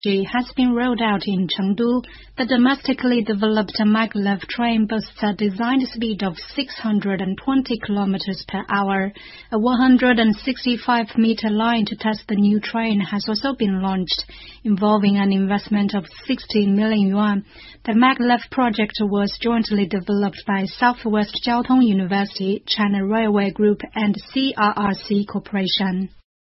has been rolled out in Chengdu. The domestically developed maglev train boasts a designed speed of 620 km per hour. A 165-meter line to test the new train has also been launched, involving an investment of 60 million yuan. The maglev project was jointly developed by Southwest Jiaotong University, China Railway Group, and CRRC Corporation.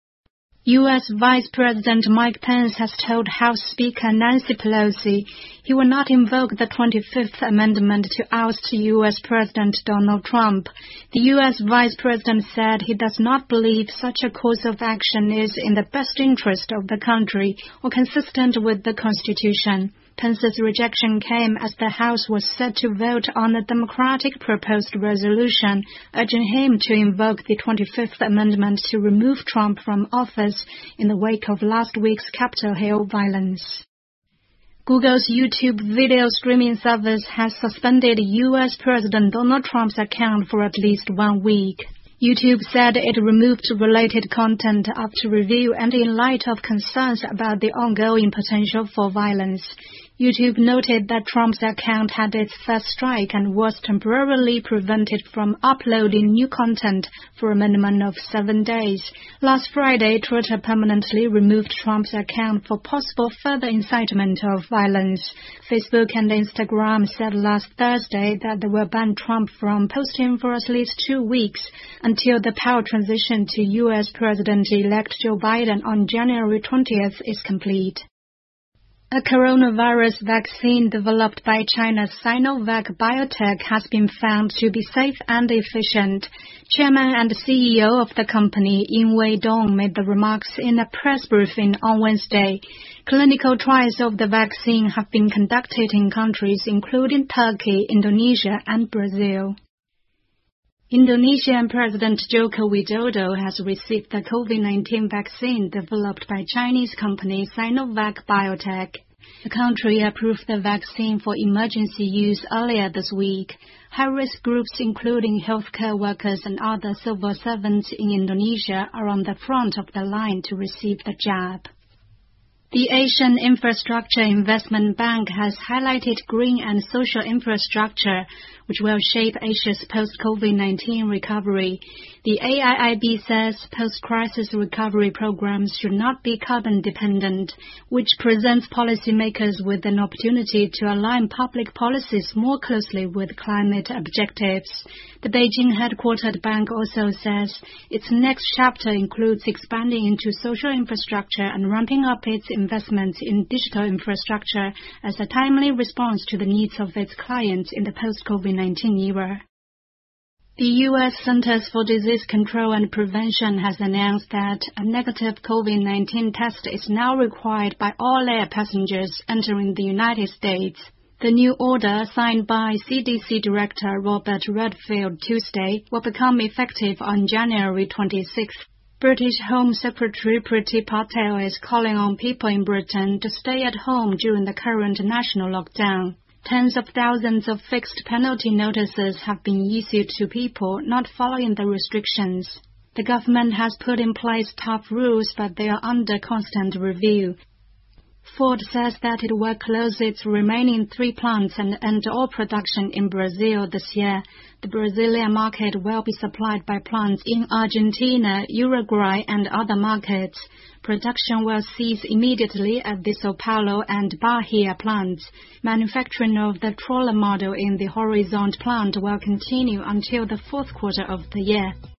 U.S. Vice President Mike Pence has told House Speaker Nancy Pelosi he will not invoke the 25th Amendment to oust U.S. President Donald Trump. The U.S. Vice President said he does not believe such a course of action is in the best interest of the country or consistent with the Constitution. Pence's rejection came as the House was set to vote on a Democratic proposed resolution urging him to invoke the 25th Amendment to remove Trump from office in the wake of last week's Capitol Hill violence. Google's YouTube video streaming service has suspended U.S. President Donald Trump's account for at least 1 week. YouTube said it removed related content after review and in light of concerns about the ongoing potential for violence. YouTube noted that Trump's account had its first strike and was temporarily prevented from uploading new content for a minimum of 7 days. Last Friday, Twitter permanently removed Trump's account for possible further incitement of violence. Facebook and Instagram said last Thursday that they will ban Trump from posting for at least 2 weeks until the power transition to U.S. President-elect Joe Biden on January 20th is complete. A coronavirus vaccine developed by China's Sinovac Biotech has been found to be safe and efficient. Chairman and CEO of the company, Ying-Wei Dong, made the remarks in a press briefing on Wednesday. Clinical trials of the vaccine have been conducted in countries including Turkey, Indonesia, and Brazil. Indonesian President Joko Widodo has received the COVID-19 vaccine developed by Chinese company Sinovac Biotech. The country approved the vaccine for emergency use earlier this week. High-risk groups including healthcare workers and other civil servants in Indonesia are on the front of the line to receive the jab. The Asian Infrastructure Investment Bank has highlighted green and social infrastructure, which will shape Asia's post-COVID-19 recovery. The AIIB says post-crisis recovery programs should not be carbon-dependent, which presents policymakers with an opportunity to align public policies more closely with climate objectives. The Beijing-headquartered bank also says its next chapter includes expanding into social infrastructure and ramping up its investments in digital infrastructure as a timely response to the needs of its clients in the post-COVID-19 era. The U.S. Centers for Disease Control and Prevention has announced that a negative COVID-19 test is now required by all air passengers entering the United States. The new order, signed by CDC Director Robert Redfield Tuesday, will become effective on January 26th. British Home Secretary Priti Patel is calling on people in Britain to stay at home during the current national lockdown. Tens of thousands of fixed penalty notices have been issued to people not following the restrictions. The government has put in place tough rules, but they are under constant review. Ford says that it will close its remaining 3 plants and end all production in Brazil this year. The Brazilian market will be supplied by plants in Argentina, Uruguay, and other markets. Production will cease immediately at the São Paulo and Bahia plants. Manufacturing of the trawler model in the Horizonte plant will continue until the 4th quarter of the year.